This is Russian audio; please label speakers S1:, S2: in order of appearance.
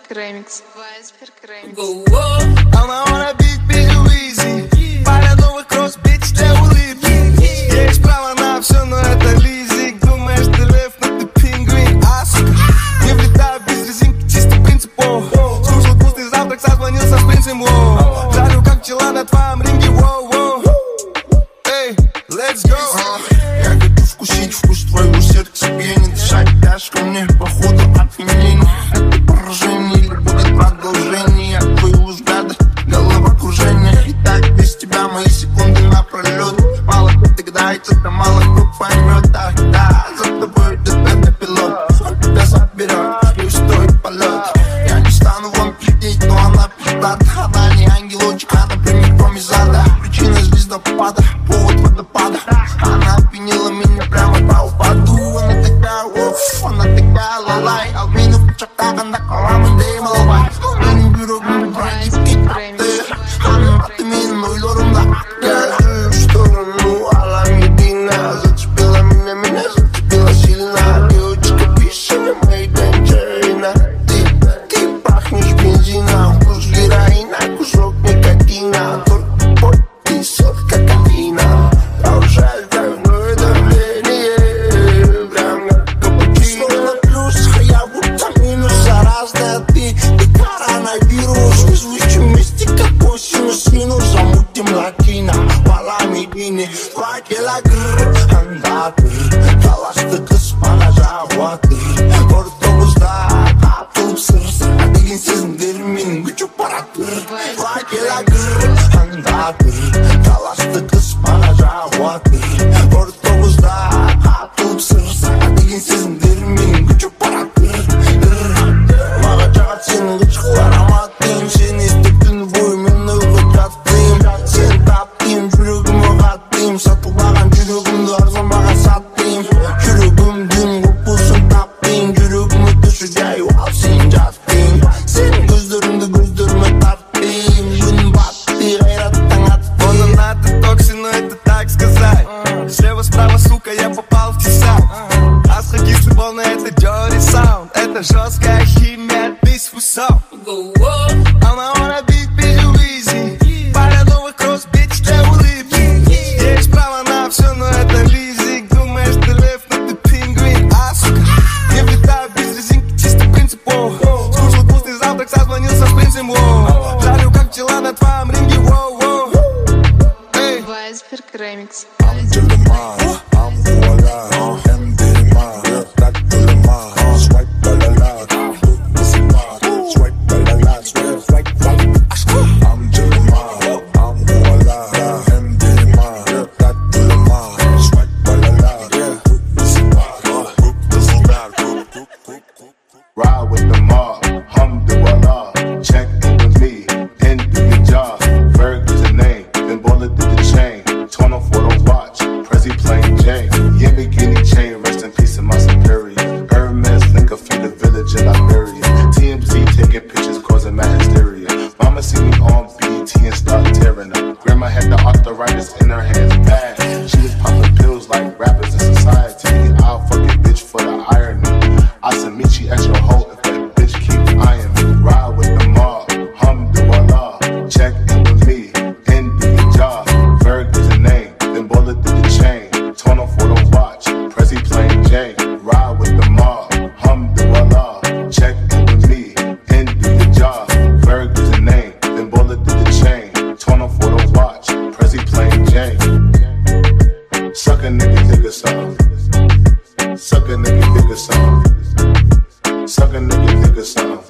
S1: Ремикс.
S2: Она wanna beat Уизи. Парадовый кросс, бич для улыбки. Есть право на все, но это лизик. Думаешь, ты лев, но ты пингвин. А, сука, не влетаю без резинки, чисто принцип. Слушал вкусный завтрак, созвонился с принцем. Жарю как пчела на твоем ринге. Эй, let's go.
S3: Я хочу вкусить вкус твоего сердца, тебе не дышать. Тяжко мне, походу, опьянение. Это поражение или будет продолжение твоего взгляда, головокружение. И так без тебя мои секунды напролет. Мало кто догадается, да мало кто поймет. Да, за тобой это пилот, он тебя заберет, и устроит полет. Я не стану вам пиздеть, но она пиздата. Она не ангелочек, она прямиком из ада. Причина звездопада, повод водопада. Она опьянила меня прямо по упаду. Она такая, уф, она такая, лалай. Албина в чертах, она коламы, да и маловай. Benim yürüğümü bırakıp gitti. Anlatımın uylarımda сторону Аламедина. Зацепила меня, зацепила сильно. Девочка, пиши на моей Джерина. Ты пахнешь бензином. Вкус героина, кусок никотина. Только ты сотка кокаина. Повышает кровяное давление. Прям как капучино. Словно плюс, я будто минус. Заразная ты коронавирус. Вызовущий мистика, косинус, синус. Замутим латина, Аламедине. 2 килограмм, андатыр. Талашты кыз бана жабатыр. Ортомузда атылып сырсыра деген сезімдер менің күші паратыр. 2 килограмм, андатыр. Талашты кыз бана жабатыр. Ортомузда атылып сырсыра деген сезімдер менің күші паратыр. Маған жағат сенің қычқылар аматтың. Сен естіп түн бойы мен ұйқы жаттым. Сен таптым, жүрегіме қаттым. Сатылмаған жүрегімді арзанбаған саттым. Жүрегімдің құпысын таптым. Жүрегіме түші жай ал сен жаттың. Сенің көздеріңді көздеріме тарттым. Күн батты, қайраттың аттым.
S2: Он аты токсин, но это так сказать. Слева, справа, сука, я попал в тесак. Асхо-кислый, волны, это dirty sound. Это жесткая химия, без вкусов. Она wanna beat Уизи. Парадовый кросс, бич для улыбки. Есть право на все, но это лизик. Думаешь, ты лев, но ты пингвин. А, сука, не влетаю без резинки, чисто принцип. Слушал вкусный завтрак, созвонился с принцем. Жарю как пчела на твоем ринге. Эй,
S1: Вайсберг Ремикс.
S3: I'm Dilema, I'm Voila, I'm Dilema, that Dilema, swipe la la la, swipe la la la, swipe. I'm Dilema, I'm Voila, I'm Dilema, that Dilema, swipe la la la,
S4: Ride with the mob, alhamdulillah. Check in with me, and do your job. Ferg is the name, then bullet did the chain. Torn off for the watch, Prezi plain Jane. Yeah, bikini chain, rest in peace in my superior. Hermes link up from the village in Liberia. TMZ taking pictures, causing mad hysteria. Mama see me on BET and start tearing up. Grandma had the arthritis in her hands bad. She was popping pills like rappers in society. I'll fuck a bitch for the irony. I said meet you at your hoe if that bitch keep eyeing me. Ride with the mob, alhamdulillah. Check in with me, and do your job. Ferg is the name, then bullet did the chain. Torn off for the watch, Prezi plain Jane. Ride with the mob, alhamdulillah. Check in with me, and do your job. Ferg is the name, then bullet did the chain. Torn off for the watch, Prezi plain Jane. Suck a nigga some. Suck a nigga some. Suck a nigga some.